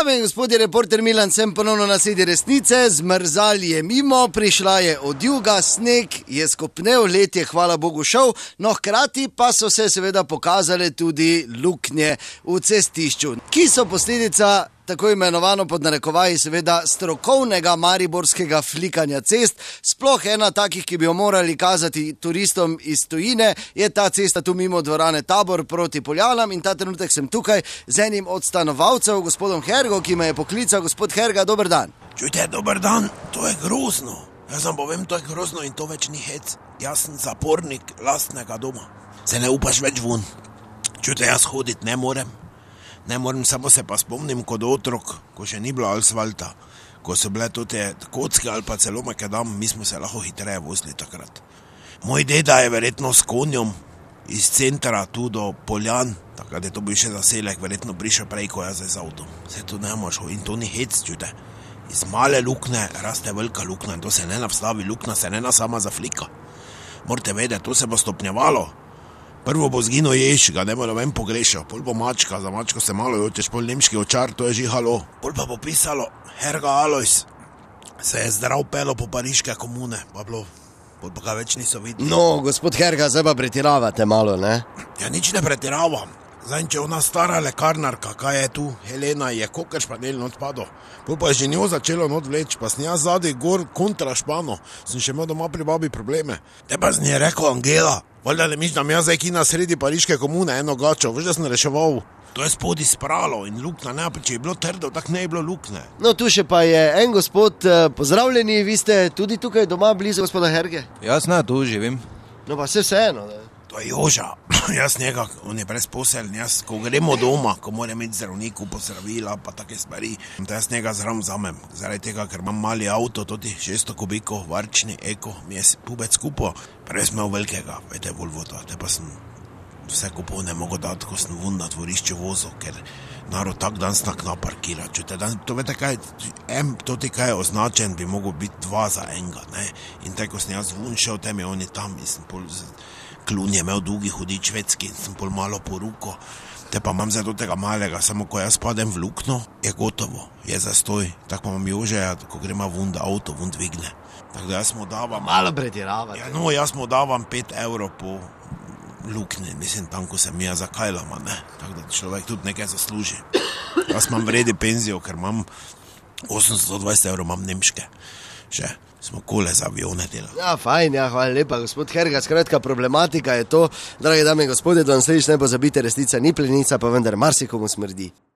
Dame in gospodje, reporter Milan sem ponovno na sedi resnice, zmrzal je mimo, prišla je od juga, sneg je skopnel, let je hvala Bogu šel, no hkrati pa so se seveda pokazale tudi luknje v cestišču, ki so posledica tako imenovano pod narekovaji seveda strokovnega mariborskega flikanja cest. Sploh ena takih, ki bi jo morali kazati turistom iz tujine, je ta cesta tu mimo dvorane Tabor proti Poljanam in ta trenutek sem tukaj z enim od stanovalcev, gospodom Hergo, ki me je poklical. Gospod Herga, dober dan. Čujte, dober dan, to je grozno. Jaz vam povem, to je grozno in to več ni hec. Jaz sem zapornik lastnega doma. Se ne upaš več ven. Čujte, jaz hoditi ne morem. Ne morem, samo se pa spomnim kot otrok, ko še ni bilo asfalta, ko so bile te kocke ali pa celo makadam, mi smo se lahko hitreje vozili takrat. Moj deda je verjetno s konjom iz centra tu do Poljan, takrat je to bil še zaselek, verjetno prišel prej, ko jaz z avtom. Se tu ne moš, in to ni hec, čujte. Iz male lukne raste velika lukna in to se ne navstavi, lukna se ne sama zaflika. Morate vedeti, to se bo stopnjevalo. Prvo bo zginil jež, ga ne bo noben pogrešal, pol bo mačka, za mačko se malo jočeš, pol nemški očar, to je žihalo. Pol pa bo pisalo, Herga Alojs se je zdrav pelo po pariške komune, pa bilo, pol pa ga več niso videli. No, gospod Herga, zdaj pa pretiravate malo, ne? Ja, nič ne pretiravam. Zdaj, če ona stara lekarnarka, kaj je tu, Helena, je koker španel not padel. Pol pa je že njo začelo not vleč, pa sem jaz zadaj gor kontra špano, sem še imel doma pri babi probleme. Te pa sem je rekel, Angela, valjda ne miš, da mi jaz zdaj kina sredi pariške komune eno gačo, veš, da sem reševal. To je spodi spralo in lukna, ne, če je bilo trdo, tak ne je bilo lukne. No, tu še pa je en gospod, pozdravljeni, vi ste tudi tukaj doma blizu gospoda Herge? Jaz ne, tu živim. No pa vseeno, ne? To je Joža, jaz njega, on je brezposeln, jaz, ko gremo doma, ko moram imeti zdravniku pozdravila, pa take stvari, to jaz njega zram vzamem, zaradi tega, ker imam mali avto, toti 600 kubikov, varčni, eko, mi je pubec kupo, prej sem imel velikega, vete, Volvo to, te pa sem vse kupov ne mogo dati, ko sem vun na dvorišče vozil, ker narod tak dan snak naparkira, čute, to vete kaj, toti kaj je označen, bi mogel biti 2 za enega, ne, in tako, ko sem jaz vun šel, tem je on je tam, in sem pol klun je imel dolgi hudič švedski in sem pol malo po ruko, te pa imam zdaj do tega malega, samo ko jaz padem v lukno, je gotovo, je zastoj, tako pa imam Jožeja, ko gremo vun, da avto vun dvigne, tako da jaz mu davam, malo pretiravate. Ja, no, jaz mu davam 5 evrov po lukne, mislim, tam, ko se mi je zakajlama, ne, tako da človek tudi nekaj zasluži. Jaz imam vredi penzijo, ker imam 820 evrov, imam nemške, še. Smo kole za avione delali. Ja, fajn, ja, hvala lepa, gospod Herga, skratka, problematika je to, drage dame in gospodje, da vam slediš ne pozabite, resnica ni plenica, pa vendar marsikomu smrdi.